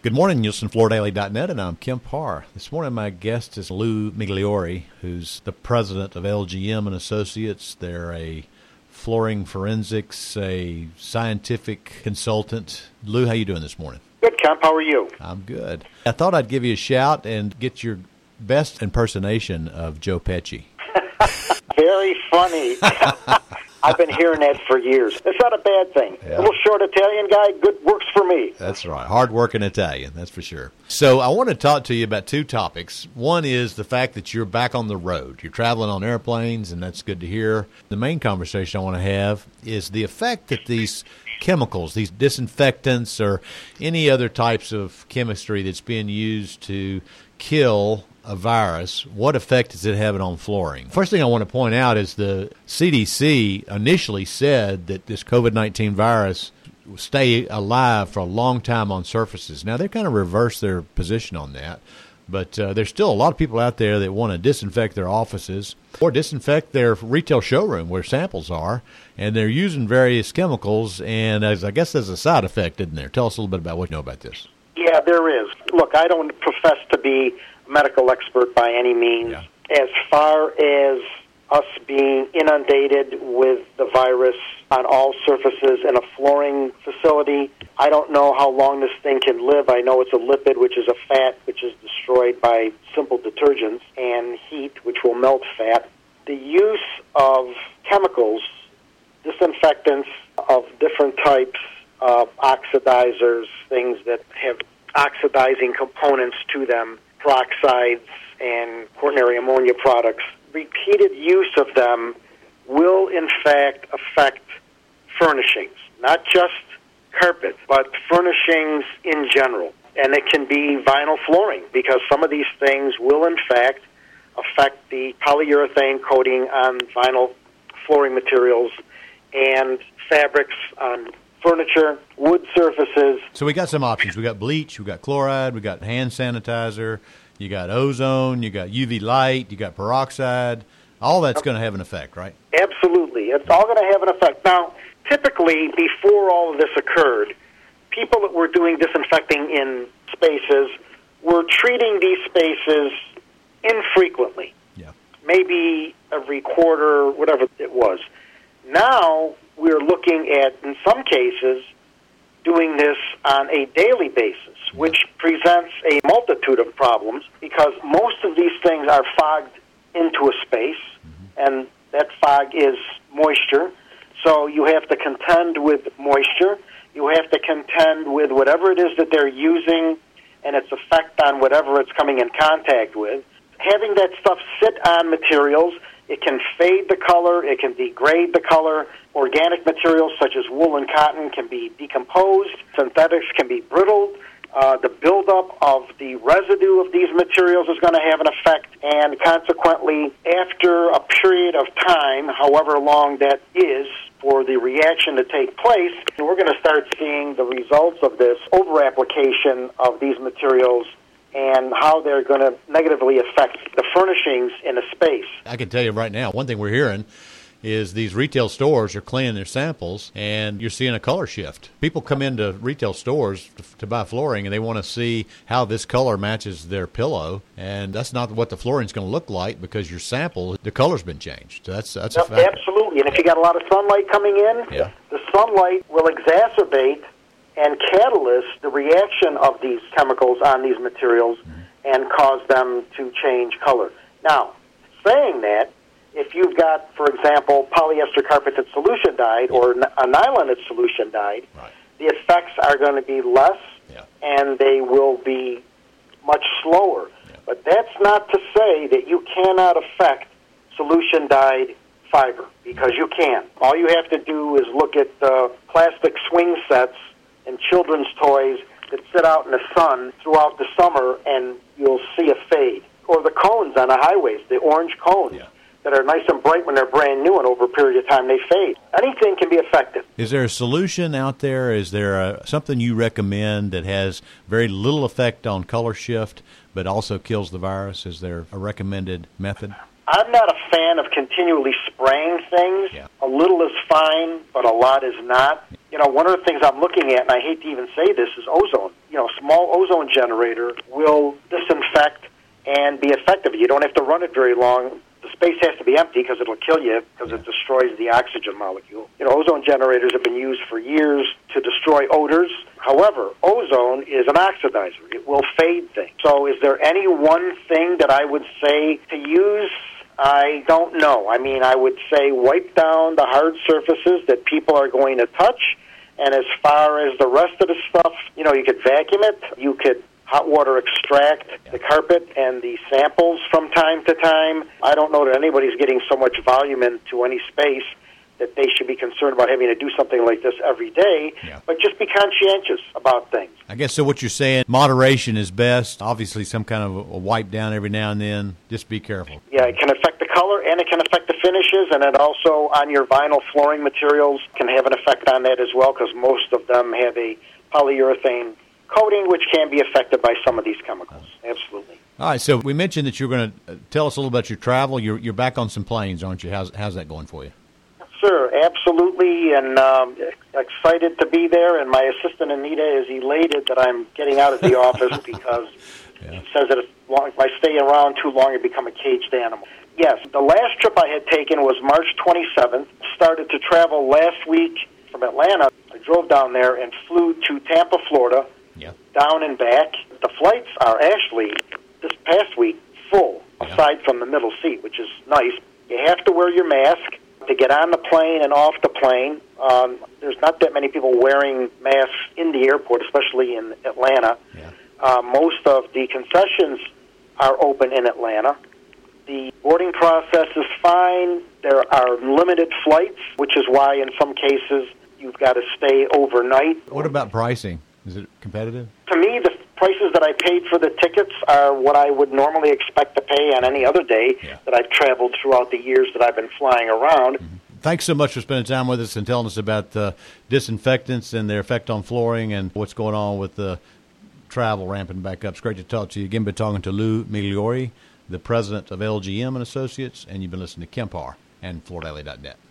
Good morning, NielsenFloorDaily.net, and I'm Kim Parr. This morning my guest is Lou Migliore, who's the president of LGM & Associates. They're a flooring forensics, a scientific consultant. Lou, how you doing this morning? Good, Kemp. How are you? I'm good. I thought I'd give you a shout and get your best impersonation of Joe Pesci. Very funny. I've been hearing that for years. It's not a bad thing. Yeah. A little short Italian guy, good, works for me. That's right. Hard-working Italian, that's for sure. So I want to talk to you about two topics. One is the fact that you're back on the road. You're traveling on airplanes, and that's good to hear. The main conversation I want to have is the effect that these chemicals, these disinfectants or any other types of chemistry that's being used to kill a virus, what effect is it having on flooring? First thing I want to point out is the CDC initially said that this COVID-19 virus will stay alive for a long time on surfaces. Now, they've kind of reversed their position on that, but there's still a lot of people out there that want to disinfect their offices or disinfect their retail showroom where samples are, and they're using various chemicals, and I guess there's a side effect, isn't there? Tell us a little bit about what you know about this. Yeah, there is. Look, I don't profess to be a medical expert by any means. Yeah. As far as us being inundated with the virus on all surfaces in a flooring facility, I don't know how long this thing can live. I know it's a lipid, which is a fat, which is destroyed by simple detergents, and heat, which will melt fat. The use of chemicals, disinfectants of different types, oxidizers, things that have oxidizing components to them, peroxides and quaternary ammonia products, repeated use of them will in fact affect furnishings, not just carpet, but furnishings in general. And it can be vinyl flooring because some of these things will in fact affect the polyurethane coating on vinyl flooring materials and fabrics on furniture, wood surfaces. So we got some options. We got bleach, we got chloride, we got hand sanitizer, you got ozone, you got UV light, you got peroxide. All that's going to have an effect, right? Absolutely. It's all going to have an effect. Now, typically, before all of this occurred, people that were doing disinfecting in spaces were treating these spaces infrequently. Yeah. Maybe every quarter, whatever it was. Now, we're looking at, in some cases, doing this on a daily basis, which presents a multitude of problems because most of these things are fogged into a space, and that fog is moisture. So you have to contend with moisture. You have to contend with whatever it is that they're using and its effect on whatever it's coming in contact with. Having that stuff sit on materials, it can fade the color, it can degrade the color. Organic materials such as wool and cotton can be decomposed. Synthetics can be brittled. The buildup of the residue of these materials is going to have an effect, and consequently, after a period of time, however long that is, for the reaction to take place, we're going to start seeing the results of this over-application of these materials and how they're going to negatively affect the furnishings in a space. I can tell you right now, one thing we're hearing is these retail stores are cleaning their samples, and you're seeing a color shift. People come into retail stores to buy flooring, and they want to see how this color matches their pillow, and that's not what the flooring's going to look like because your sample, the color's been changed. So that's a fact. Absolutely, and if you got a lot of sunlight coming in, the sunlight will exacerbate and catalyst the reaction of these chemicals on these materials and cause them to change color. Now, saying that, if you've got, for example, polyester carpet that's solution dyed or a nylon that's solution dyed, the effects are going to be less and they will be much slower. But that's not to say that you cannot affect solution dyed fiber, because you can. All you have to do is look at plastic swing sets and children's toys that sit out in the sun throughout the summer, and you'll see a fade. Or the cones on the highways, the orange cones that are nice and bright when they're brand new, and over a period of time they fade. Anything can be effective. Is there a solution out there? Is there something you recommend that has very little effect on color shift but also kills the virus? Is there a recommended method? I'm not a fan of continually spraying things. A little is fine, but a lot is not. one of the things I'm looking at, and I hate to even say this, is ozone. A small ozone generator will disinfect and be effective. You don't have to run it very long. The space has to be empty because it'll kill you because it destroys the oxygen molecule. Ozone generators have been used for years to destroy odors. However, ozone is an oxidizer. It will fade things. So is there any one thing that I would say to use? I don't know. I mean, I would say wipe down the hard surfaces that people are going to touch. And as far as the rest of the stuff, you could vacuum it. You could hot water extract the carpet and the samples from time to time. I don't know that anybody's getting so much volume into any space that they should be concerned about having to do something like this every day, but just be conscientious about things. I guess so what you're saying, moderation is best. Obviously some kind of a wipe down every now and then. Just be careful. Yeah, it can affect the color and it can affect the finishes, and it also on your vinyl flooring materials can have an effect on that as well because most of them have a polyurethane coating, which can be affected by some of these chemicals. Absolutely. All right, so we mentioned that you're going to tell us a little about your travel. You're back on some planes, aren't you? How's that going for you? Sir, absolutely, and excited to be there. And my assistant, Anita, is elated that I'm getting out of the office because she says that if I stay around too long, I become a caged animal. Yes, the last trip I had taken was March 27th. Started to travel last week from Atlanta. I drove down there and flew to Tampa, Florida, down and back. The flights are actually, this past week, full, aside from the middle seat, which is nice. You have to wear your mask to get on the plane and off the plane. There's not that many people wearing masks in the airport, especially in Atlanta. Most of the concessions are open in Atlanta. The boarding process is fine. There are limited flights, which is why in some cases you've got to stay overnight. What about pricing? Is it competitive? To me, the prices that I paid for the tickets are what I would normally expect to pay on any other day that I've traveled throughout the years that I've been flying around. Thanks so much for spending time with us and telling us about disinfectants and their effect on flooring and what's going on with the travel ramping back up. It's great to talk to you. Again, been talking to Lou Migliori, the president of LGM and Associates, and you've been listening to Kemp Harr and FloorDaily.net.